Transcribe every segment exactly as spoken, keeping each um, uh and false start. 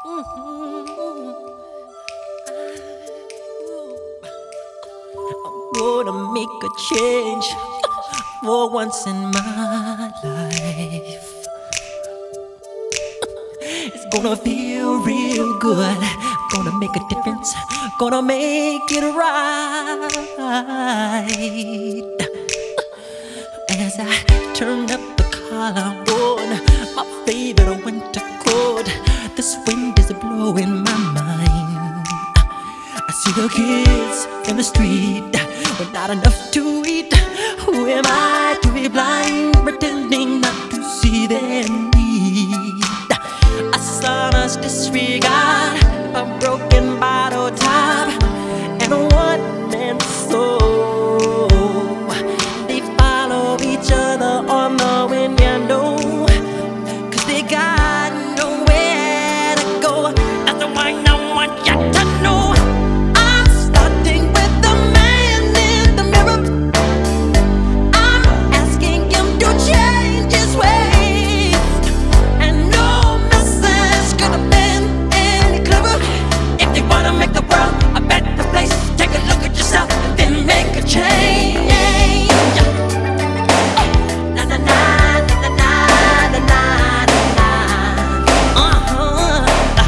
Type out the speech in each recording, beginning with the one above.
Mhm. I'm gonna make a change for once in my life. It's gonna feel real good. Gonna make a difference. Gonna make it right. As I turn up the collar on my favorite winter coat, this wind is blowing my mind. I see the kids in the street with not enough to eat. Who am I to be blind, pretending not to see their need? A sonorous disregard, a broken bottle top, and a one-man soul. They follow each other on the wind, you know, 'cause they got nowhere to go. That's why I want you to know. I'm starting with the man in the mirror. I'm asking him to change his ways, and no message could have been any clearer. If you wanna make the world a better place, take a look at yourself and then make a change. Na na na na na na na na. Uh-huh.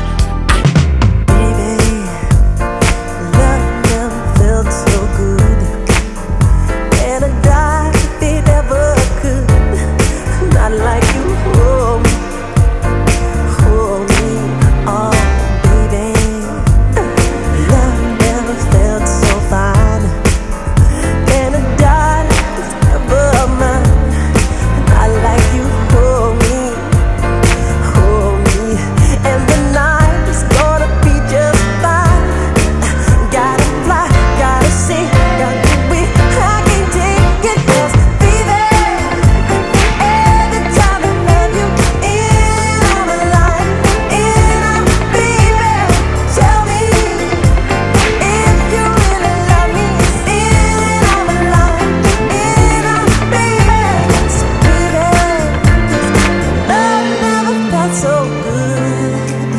Baby, love never felt so good, and I died if it ever could. Not like you, hold me, hold me, oh baby. Love never felt so fine, and I died if it's ever mine. Not like you, hold me, hold me, and the night is gonna be just fine. Gotta fly, gotta see, gotta be. I can't take it 'cause baby, every time I love you, in I'm alive, in I'm baby. Tell me if you really love me, in I'm alive, in I'm baby. So baby, 'cause love never felt so good.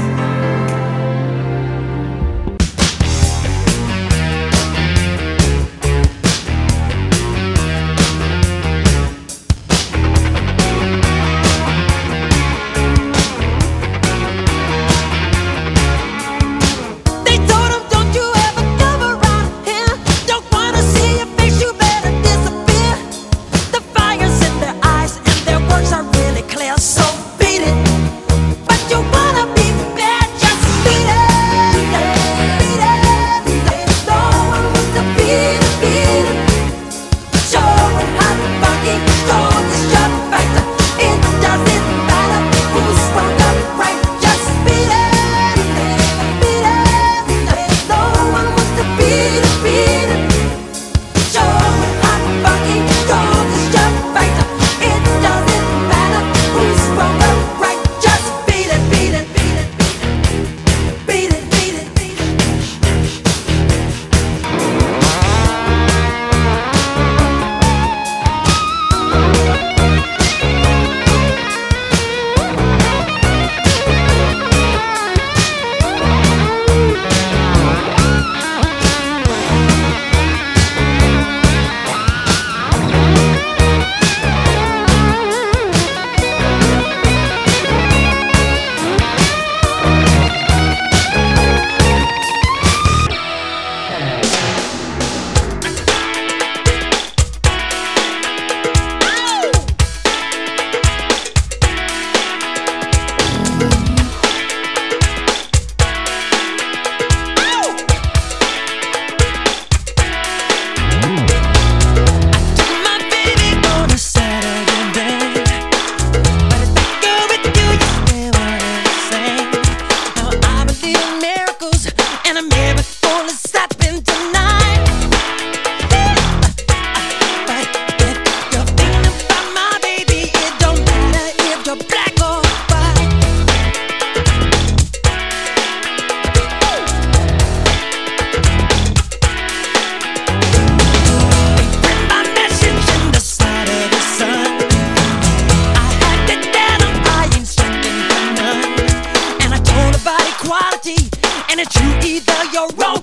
They told him, don't you ever come around here. Don't wanna see your face, you better disappear. The fire's in their eyes and their words are really clear, so beat it. But go wrong.